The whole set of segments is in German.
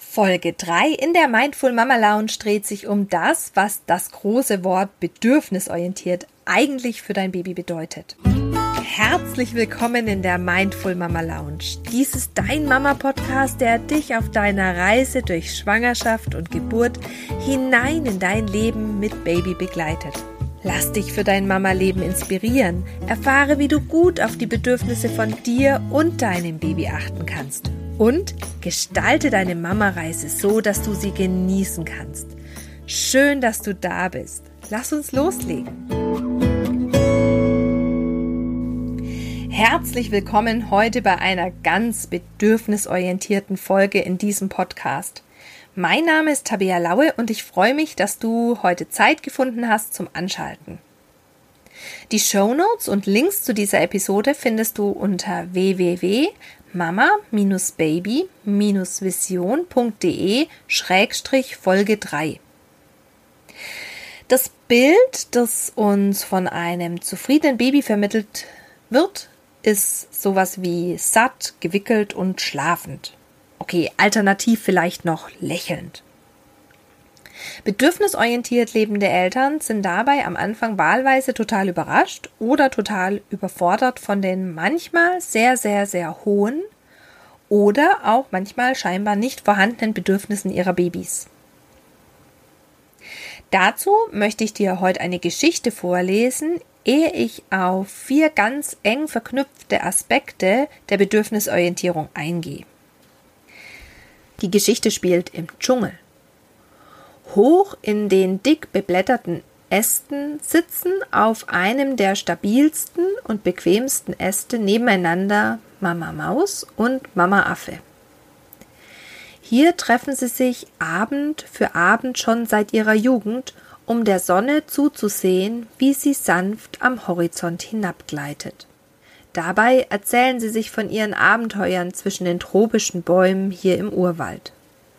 Folge 3 in der Mindful Mama Lounge dreht sich um das, was das große Wort bedürfnisorientiert eigentlich für dein Baby bedeutet. Herzlich willkommen in der Mindful Mama Lounge. Dies ist dein Mama-Podcast, der dich auf deiner Reise durch Schwangerschaft und Geburt hinein in dein Leben mit Baby begleitet. Lass dich für dein Mama-Leben inspirieren. Erfahre, wie du gut auf die Bedürfnisse von dir und deinem Baby achten kannst. Und gestalte deine Mama-Reise so, dass du sie genießen kannst. Schön, dass du da bist. Lass uns loslegen. Herzlich willkommen heute bei einer ganz bedürfnisorientierten Folge in diesem Podcast. Mein Name ist Tabea Laue und ich freue mich, dass du heute Zeit gefunden hast zum Anschalten. Die Shownotes und Links zu dieser Episode findest du unter www.mama-baby-vision.de/Folge 3. Das Bild, das uns von einem zufriedenen Baby vermittelt wird, ist sowas wie satt, gewickelt und schlafend. Okay, alternativ vielleicht noch lächelnd. Bedürfnisorientiert lebende Eltern sind dabei am Anfang wahlweise total überrascht oder total überfordert von den manchmal sehr, sehr, sehr hohen oder auch manchmal scheinbar nicht vorhandenen Bedürfnissen ihrer Babys. Dazu möchte ich dir heute eine Geschichte vorlesen, ehe ich auf 4 ganz eng verknüpfte Aspekte der Bedürfnisorientierung eingehe. Die Geschichte spielt im Dschungel. Hoch in den dick beblätterten Ästen sitzen auf einem der stabilsten und bequemsten Äste nebeneinander Mama Maus und Mama Affe. Hier treffen sie sich Abend für Abend schon seit ihrer Jugend, um der Sonne zuzusehen, wie sie sanft am Horizont hinabgleitet. Dabei erzählen sie sich von ihren Abenteuern zwischen den tropischen Bäumen hier im Urwald.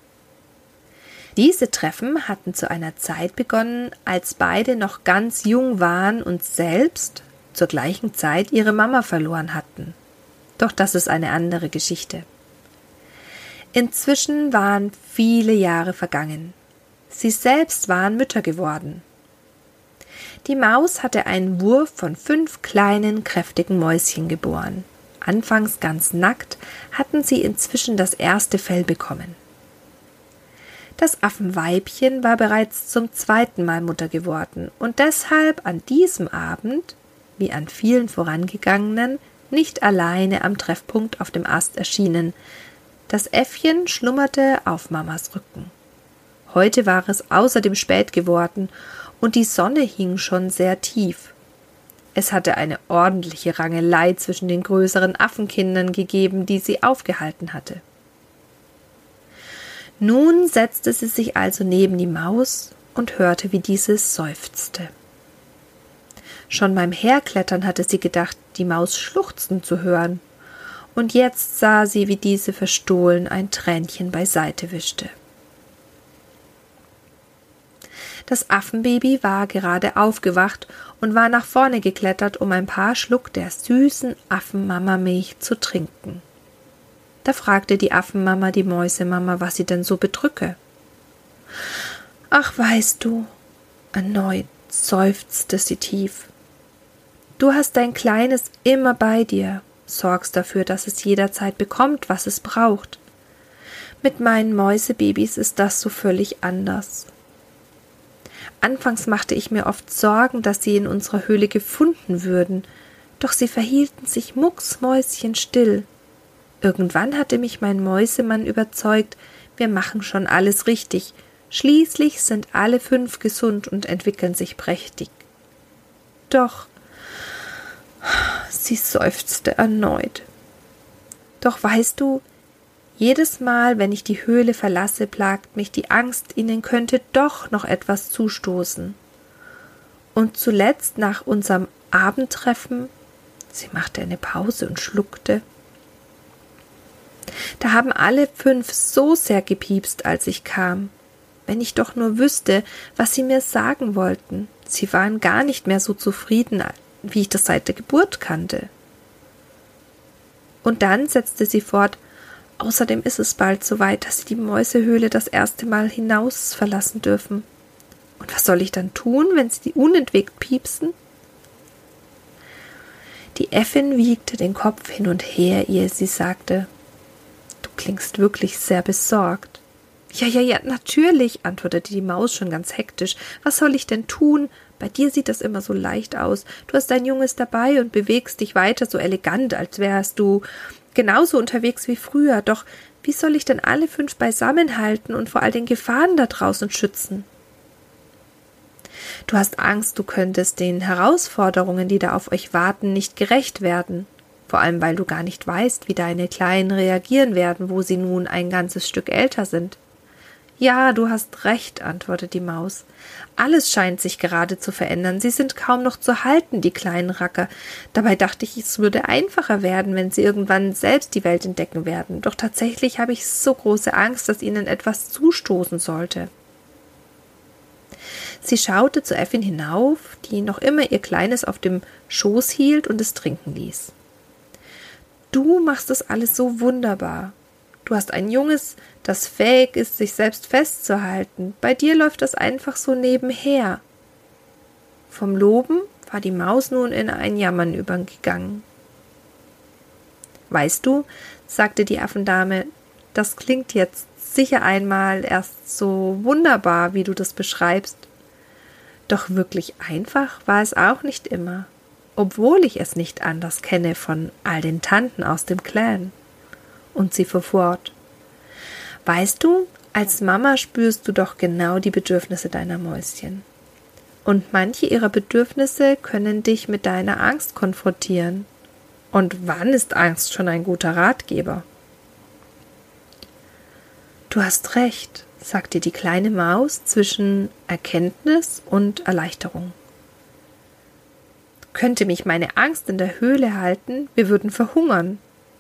Diese Treffen hatten zu einer Zeit begonnen, als beide noch ganz jung waren und selbst zur gleichen Zeit ihre Mama verloren hatten. Doch das ist eine andere Geschichte. Inzwischen waren viele Jahre vergangen. Sie selbst waren Mütter geworden. Die Maus hatte einen Wurf von 5 kleinen, kräftigen Mäuschen geboren. Anfangs ganz nackt, hatten sie inzwischen das erste Fell bekommen. Das Affenweibchen war bereits zum 2. Mal Mutter geworden und deshalb an diesem Abend, wie an vielen vorangegangenen, nicht alleine am Treffpunkt auf dem Ast erschienen. Das Äffchen schlummerte auf Mamas Rücken. Heute war es außerdem spät geworden und die Sonne hing schon sehr tief. Es hatte eine ordentliche Rangelei zwischen den größeren Affenkindern gegeben, die sie aufgehalten hatte. Nun setzte sie sich also neben die Maus und hörte, wie diese seufzte. Schon beim Herklettern hatte sie gedacht, die Maus schluchzen zu hören, und jetzt sah sie, wie diese verstohlen ein Tränchen beiseite wischte. Das Affenbaby war gerade aufgewacht und war nach vorne geklettert, um ein paar Schluck der süßen Affenmamamilch zu trinken. Da fragte die Affenmama die Mäusemama, was sie denn so bedrücke. »Ach, weißt du«, erneut seufzte sie tief, »du hast dein Kleines immer bei dir, sorgst dafür, dass es jederzeit bekommt, was es braucht. Mit meinen Mäusebabys ist das so völlig anders. Anfangs machte ich mir oft Sorgen, dass sie in unserer Höhle gefunden würden, doch sie verhielten sich mucksmäuschenstill. Irgendwann hatte mich mein Mäusemann überzeugt, wir machen schon alles richtig. Schließlich sind alle 5 gesund und entwickeln sich prächtig. Doch, sie seufzte erneut. Doch weißt du, jedes Mal, wenn ich die Höhle verlasse, plagt mich die Angst, ihnen könnte doch noch etwas zustoßen. Und zuletzt nach unserem Abendtreffen, sie machte eine Pause und schluckte, da haben alle 5 so sehr gepiepst, als ich kam. Wenn ich doch nur wüsste, was sie mir sagen wollten. Sie waren gar nicht mehr so zufrieden, wie ich das seit der Geburt kannte. Und dann setzte sie fort, Außerdem ist es bald soweit, dass sie die Mäusehöhle das erste Mal hinaus verlassen dürfen. Und was soll ich dann tun, wenn sie unentwegt piepsen? Die Äffin wiegte den Kopf hin und her, ehe sie sagte: »Du klingst wirklich sehr besorgt.« Ja, natürlich«, antwortete die Maus schon ganz hektisch. »Was soll ich denn tun? Bei dir sieht das immer so leicht aus. Du hast dein Junges dabei und bewegst dich weiter so elegant, als wärst du genauso unterwegs wie früher. Doch wie soll ich denn alle 5 beisammen halten und vor all den Gefahren da draußen schützen?« »Du hast Angst, du könntest den Herausforderungen, die da auf euch warten, nicht gerecht werden. Vor allem, weil du gar nicht weißt, wie deine Kleinen reagieren werden, wo sie nun ein ganzes Stück älter sind.« »Ja, du hast recht«, antwortet die Maus. »Alles scheint sich gerade zu verändern. Sie sind kaum noch zu halten, die kleinen Racker. Dabei dachte ich, es würde einfacher werden, wenn sie irgendwann selbst die Welt entdecken werden. Doch tatsächlich habe ich so große Angst, dass ihnen etwas zustoßen sollte.« Sie schaute zur Äffin hinauf, die noch immer ihr Kleines auf dem Schoß hielt und es trinken ließ. »Du machst das alles so wunderbar. Du hast ein Junges, das fähig ist, sich selbst festzuhalten. Bei dir läuft das einfach so nebenher.« Vom Loben war die Maus nun in ein Jammern übergegangen. »Weißt du«, sagte die Affendame, »das klingt jetzt sicher einmal erst so wunderbar, wie du das beschreibst. Doch wirklich einfach war es auch nicht immer, obwohl ich es nicht anders kenne von all den Tanten aus dem Clan.« Und sie fuhr fort: »Weißt du, als Mama spürst du doch genau die Bedürfnisse deiner Mäuschen. Und manche ihrer Bedürfnisse können dich mit deiner Angst konfrontieren. Und wann ist Angst schon ein guter Ratgeber?« »Du hast recht«, sagte die kleine Maus zwischen Erkenntnis und Erleichterung. »Könnte mich meine Angst in der Höhle halten, wir würden verhungern.«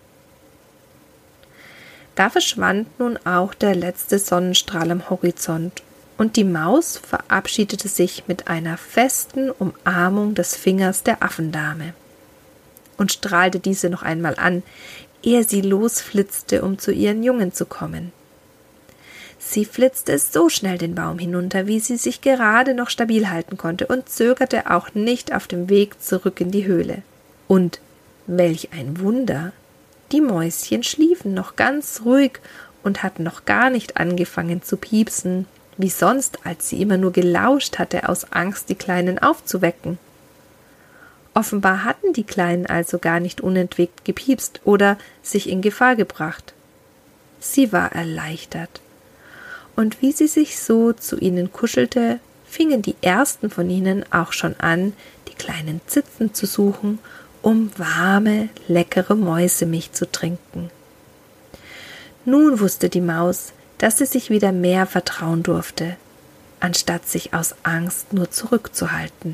Da verschwand nun auch der letzte Sonnenstrahl am Horizont, und die Maus verabschiedete sich mit einer festen Umarmung des Fingers der Affendame und strahlte diese noch einmal an, ehe sie losflitzte, um zu ihren Jungen zu kommen. Sie flitzte so schnell den Baum hinunter, wie sie sich gerade noch stabil halten konnte, und zögerte auch nicht auf dem Weg zurück in die Höhle. Und welch ein Wunder! Die Mäuschen schliefen noch ganz ruhig und hatten noch gar nicht angefangen zu piepsen, wie sonst, als sie immer nur gelauscht hatte, aus Angst, die Kleinen aufzuwecken. Offenbar hatten die Kleinen also gar nicht unentwegt gepiepst oder sich in Gefahr gebracht. Sie war erleichtert. Und wie sie sich so zu ihnen kuschelte, fingen die ersten von ihnen auch schon an, die kleinen Zitzen zu suchen, um warme, leckere Mäusemilch zu trinken. Nun wusste die Maus, dass sie sich wieder mehr vertrauen durfte, anstatt sich aus Angst nur zurückzuhalten.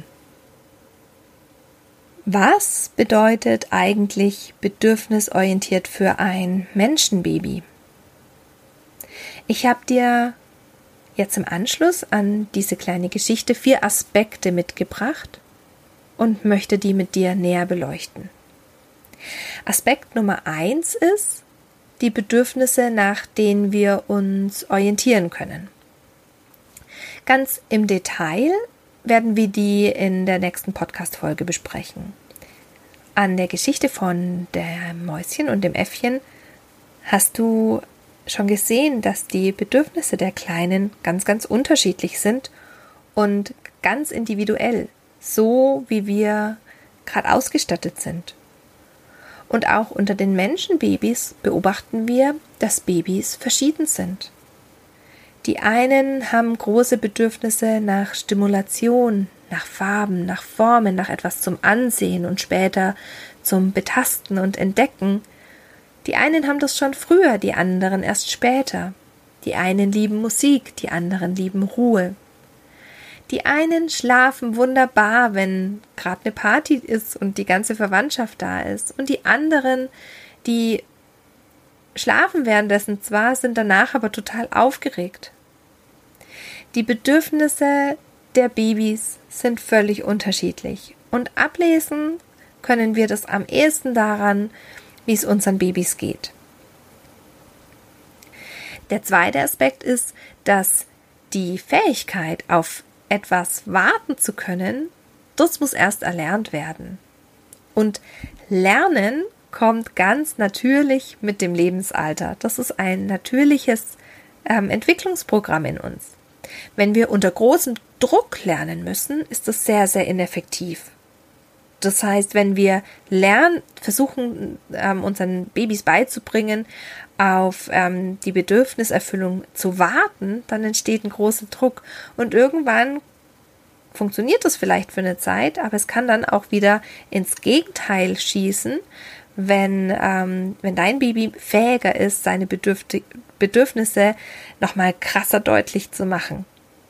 Was bedeutet eigentlich bedürfnisorientiert für ein Menschenbaby? Ich habe dir jetzt im Anschluss an diese kleine Geschichte 4 Aspekte mitgebracht und möchte die mit dir näher beleuchten. Aspekt Nummer 1 ist die Bedürfnisse, nach denen wir uns orientieren können. Ganz im Detail werden wir die in der nächsten Podcast-Folge besprechen. An der Geschichte von der Mäuschen und dem Äffchen hast du schon gesehen, dass die Bedürfnisse der Kleinen ganz, ganz unterschiedlich sind und ganz individuell, so wie wir gerade ausgestattet sind. Und auch unter den Menschenbabys beobachten wir, dass Babys verschieden sind. Die einen haben große Bedürfnisse nach Stimulation, nach Farben, nach Formen, nach etwas zum Ansehen und später zum Betasten und Entdecken. Die einen haben das schon früher, die anderen erst später. Die einen lieben Musik, die anderen lieben Ruhe. Die einen schlafen wunderbar, wenn gerade eine Party ist und die ganze Verwandtschaft da ist. Und die anderen, die schlafen währenddessen zwar, sind danach aber total aufgeregt. Die Bedürfnisse der Babys sind völlig unterschiedlich. Und ablesen können wir das am ehesten daran, wie es unseren Babys geht. Der zweite Aspekt ist, dass die Fähigkeit, auf etwas warten zu können, das muss erst erlernt werden. Und Lernen kommt ganz natürlich mit dem Lebensalter. Das ist ein natürliches Entwicklungsprogramm in uns. Wenn wir unter großem Druck lernen müssen, ist das sehr, sehr ineffektiv. Das heißt, wenn wir versuchen, unseren Babys beizubringen, auf die Bedürfniserfüllung zu warten, dann entsteht ein großer Druck. Und irgendwann funktioniert das vielleicht für eine Zeit, aber es kann dann auch wieder ins Gegenteil schießen, wenn dein Baby fähiger ist, seine Bedürfnisse nochmal krasser deutlich zu machen.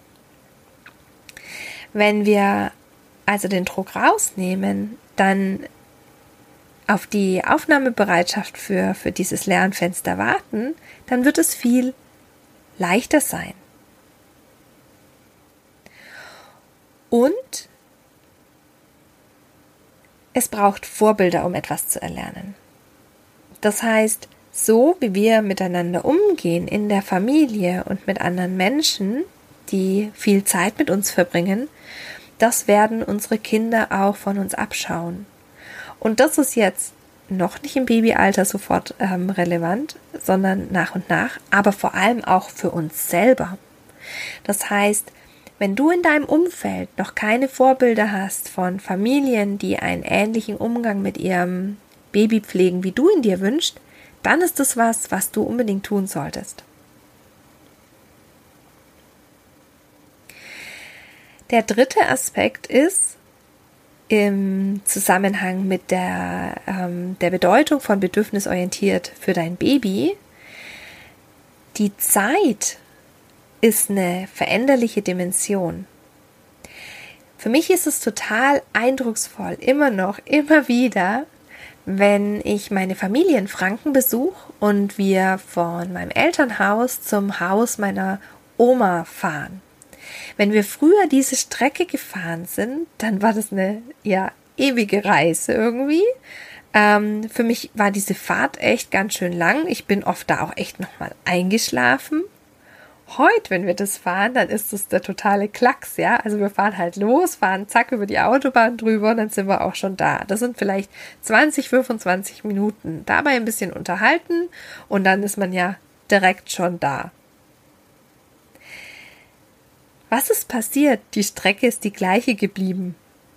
Wenn wir also den Druck rausnehmen, dann auf die Aufnahmebereitschaft für dieses Lernfenster warten, dann wird es viel leichter sein. Und es braucht Vorbilder, um etwas zu erlernen. Das heißt, so wie wir miteinander umgehen in der Familie und mit anderen Menschen, die viel Zeit mit uns verbringen, das werden unsere Kinder auch von uns abschauen. Und das ist jetzt noch nicht im Babyalter sofort relevant, sondern nach und nach, aber vor allem auch für uns selber. Das heißt, wenn du in deinem Umfeld noch keine Vorbilder hast von Familien, die einen ähnlichen Umgang mit ihrem Baby pflegen, wie du ihn dir wünschst, dann ist das was du unbedingt tun solltest. Der dritte Aspekt ist im Zusammenhang mit der Bedeutung von bedürfnisorientiert für dein Baby. Die Zeit ist eine veränderliche Dimension. Für mich ist es total eindrucksvoll, immer wieder, wenn ich meine Familie in Franken besuche und wir von meinem Elternhaus zum Haus meiner Oma fahren. Wenn wir früher diese Strecke gefahren sind, dann war das eine ewige Reise irgendwie. Für mich war diese Fahrt echt ganz schön lang. Ich bin oft da auch echt nochmal eingeschlafen. Heute, wenn wir das fahren, dann ist das der totale Klacks, ja. Also wir fahren halt los, fahren zack über die Autobahn drüber und dann sind wir auch schon da. Das sind vielleicht 20, 25 Minuten. Dabei ein bisschen unterhalten und dann ist man ja direkt schon da. Was ist passiert? Die Strecke ist die gleiche geblieben.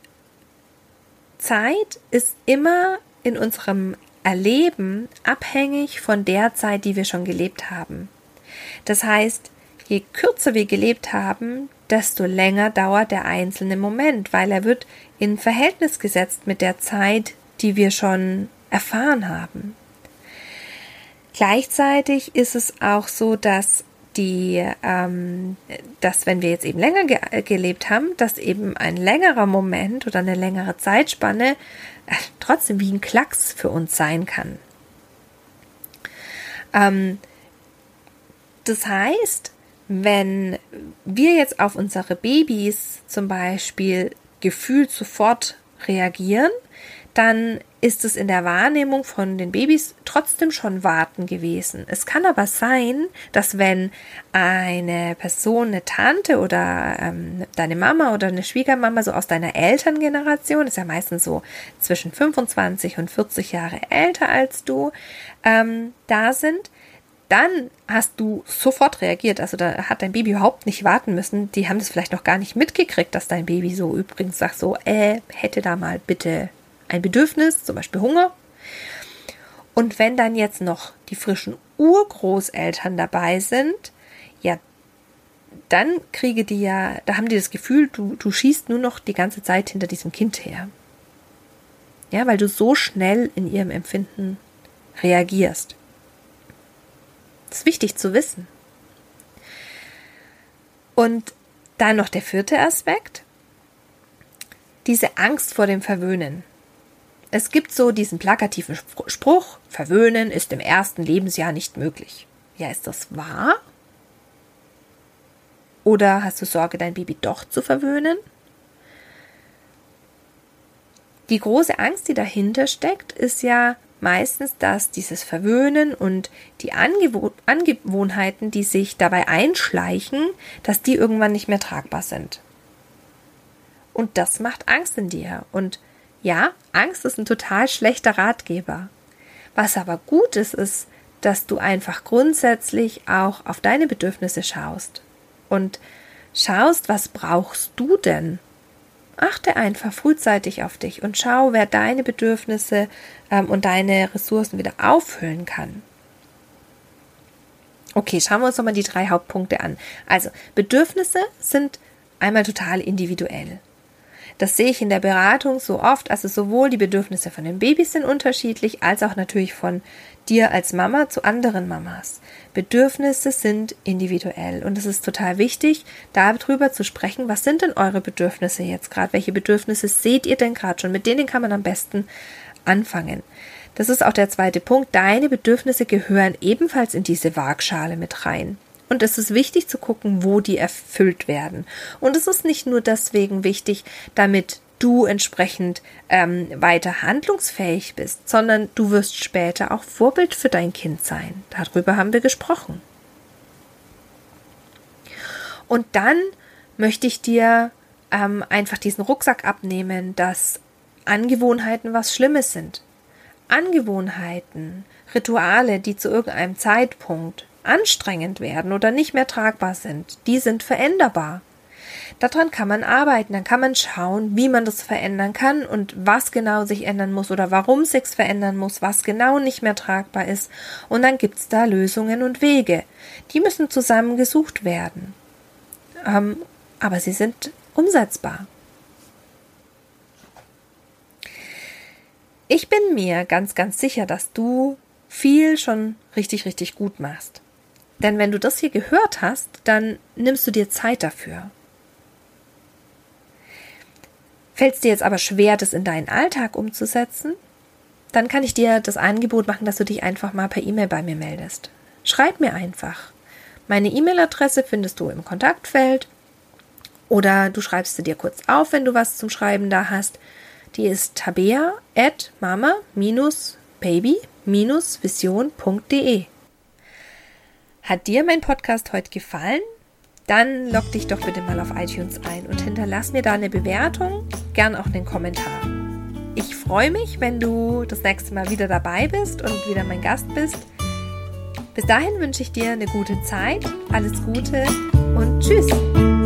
Zeit ist immer in unserem Erleben abhängig von der Zeit, die wir schon gelebt haben. Das heißt, je kürzer wir gelebt haben, desto länger dauert der einzelne Moment, weil er wird in Verhältnis gesetzt mit der Zeit, die wir schon erfahren haben. Gleichzeitig ist es auch so, dass wenn wir jetzt eben länger gelebt haben, dass eben ein längerer Moment oder eine längere Zeitspanne trotzdem wie ein Klacks für uns sein kann. Das heißt, wenn wir jetzt auf unsere Babys zum Beispiel gefühlt sofort reagieren, dann ist es in der Wahrnehmung von den Babys trotzdem schon warten gewesen. Es kann aber sein, dass wenn eine Person, eine Tante oder deine Mama oder eine Schwiegermama so aus deiner Elterngeneration, ist ja meistens so zwischen 25 und 40 Jahre älter als du, da sind, dann hast du sofort reagiert. Also da hat dein Baby überhaupt nicht warten müssen. Die haben das vielleicht noch gar nicht mitgekriegt, dass dein Baby so übrigens sagt so, hätte da mal bitte ein Bedürfnis, zum Beispiel Hunger. Und wenn dann jetzt noch die frischen Urgroßeltern dabei sind, ja, dann da haben die das Gefühl, du schießt nur noch die ganze Zeit hinter diesem Kind her. Ja, weil du so schnell in ihrem Empfinden reagierst. Das ist wichtig zu wissen. Und dann noch der vierte Aspekt, diese Angst vor dem Verwöhnen. Es gibt so diesen plakativen Spruch, Verwöhnen ist im ersten Lebensjahr nicht möglich. Ja, ist das wahr? Oder hast du Sorge, dein Baby doch zu verwöhnen? Die große Angst, die dahinter steckt, ist ja, meistens, dass dieses Verwöhnen und die Angewohnheiten, die sich dabei einschleichen, dass die irgendwann nicht mehr tragbar sind. Und das macht Angst in dir. Und ja, Angst ist ein total schlechter Ratgeber. Was aber gut ist, ist, dass du einfach grundsätzlich auch auf deine Bedürfnisse schaust und schaust, was brauchst du denn? Achte einfach frühzeitig auf dich und schau, wer deine Bedürfnisse und deine Ressourcen wieder auffüllen kann. Okay, schauen wir uns nochmal die 3 Hauptpunkte an. Also, Bedürfnisse sind einmal total individuell. Das sehe ich in der Beratung so oft, also sowohl die Bedürfnisse von den Babys sind unterschiedlich, als auch natürlich von dir als Mama zu anderen Mamas. Bedürfnisse sind individuell und es ist total wichtig, darüber zu sprechen, was sind denn eure Bedürfnisse jetzt gerade? Welche Bedürfnisse seht ihr denn gerade schon? Mit denen kann man am besten anfangen. Das ist auch der 2. Punkt. Deine Bedürfnisse gehören ebenfalls in diese Waagschale mit rein. Und es ist wichtig zu gucken, wo die erfüllt werden. Und es ist nicht nur deswegen wichtig, damit du entsprechend weiter handlungsfähig bist, sondern du wirst später auch Vorbild für dein Kind sein. Darüber haben wir gesprochen. Und dann möchte ich dir einfach diesen Rucksack abnehmen, dass Angewohnheiten was Schlimmes sind. Angewohnheiten, Rituale, die zu irgendeinem Zeitpunkt anstrengend werden oder nicht mehr tragbar sind, die sind veränderbar. Daran kann man arbeiten, dann kann man schauen, wie man das verändern kann und was genau sich ändern muss oder warum es sich verändern muss, was genau nicht mehr tragbar ist. Und dann gibt es da Lösungen und Wege. Die müssen zusammen gesucht werden. Aber sie sind umsetzbar. Ich bin mir ganz, ganz sicher, dass du viel schon richtig, richtig gut machst. Denn wenn du das hier gehört hast, dann nimmst du dir Zeit dafür. Fällt es dir jetzt aber schwer, das in deinen Alltag umzusetzen, dann kann ich dir das Angebot machen, dass du dich einfach mal per E-Mail bei mir meldest. Schreib mir einfach. Meine E-Mail-Adresse findest du im Kontaktfeld oder du schreibst sie dir kurz auf, wenn du was zum Schreiben da hast. Die ist tabea@mama-baby-vision.de. Hat dir mein Podcast heute gefallen? Dann log dich doch bitte mal auf iTunes ein und hinterlass mir da eine Bewertung, gern auch einen Kommentar. Ich freue mich, wenn du das nächste Mal wieder dabei bist und wieder mein Gast bist. Bis dahin wünsche ich dir eine gute Zeit, alles Gute und tschüss!